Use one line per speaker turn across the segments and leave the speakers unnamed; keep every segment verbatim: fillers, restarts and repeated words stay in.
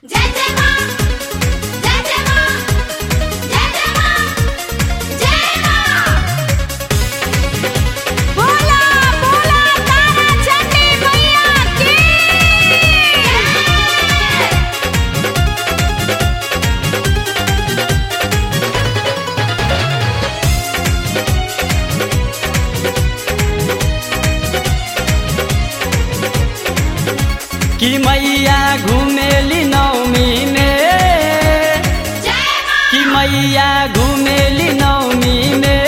जय जय मां जय जय मां जय जय मां जय मां बोला बोला तारा चंडी मैया की
कि मैया घुमेली नवमी में कि मैया घुमेली नवमी में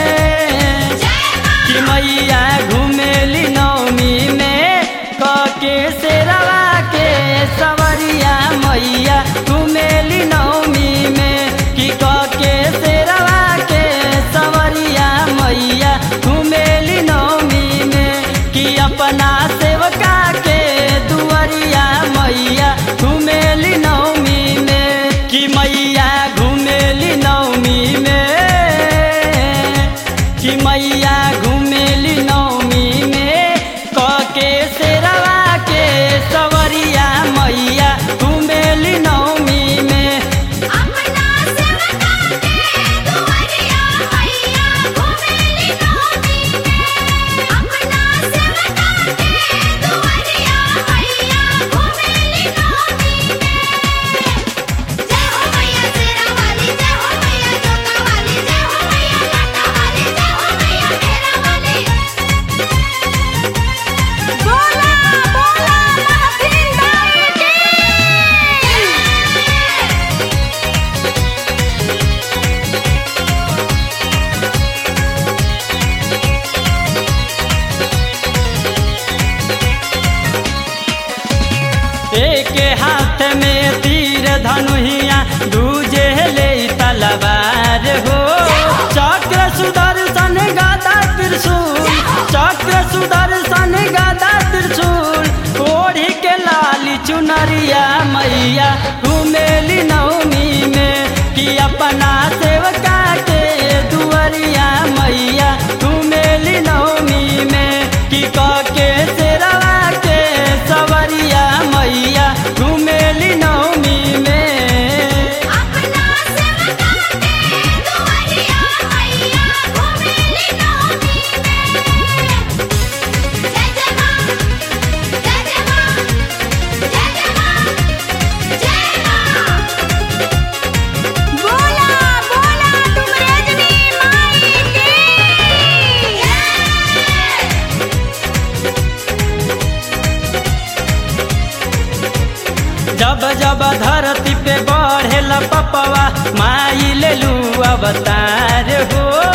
कि मैया घुमेली नवमी में कके शेरवा के सवरिया मैया घुमेली नवमी में कि कके शेरवा के सवरिया मैया घुमेली नवमी में कि अपना सेवका के दुआरिया मैया घुमेली नवमी में कि मैया घुमेली नवमी में कि मैया घुमेली नवमी में कके शेरवा के सवरिया मैया घुमेली नवमी में
अपना सेवका के दुआरिया मैया घुमेली नवमी में अपना सेवका के दुआरिया मैया घुमेली नवमी में जय हो मैया शेरा वाली जय हो मैया जोता वाली जय हो मैया लाटा वाली जय हो मैया मेरा वाली बोला बोला महफिल दाई की
एक हाथ में तीर धनुहिया दूजे ले तलवार हो चक्र सुदर्शन गदा त्रिशूल चक्र सुदर्शन गदा त्रिशूल ओढ़ी के लाली चुनरिया मैया घुमेली नवमी में कि अपना सेवका के दुआरिया मैया घुमेली नवमी में कि कके शेरवा के सवरिया मैया घुमेली नवमी में
अपना सेवका के दुआरिया मैया घुमेली नवमी में जय जय मां जय जय मां जय जय मां जय मां बोला बोला तुम रजनी माई की
जब जब धरती पे बढ़ेला पपवा माई लेलू अवतार हो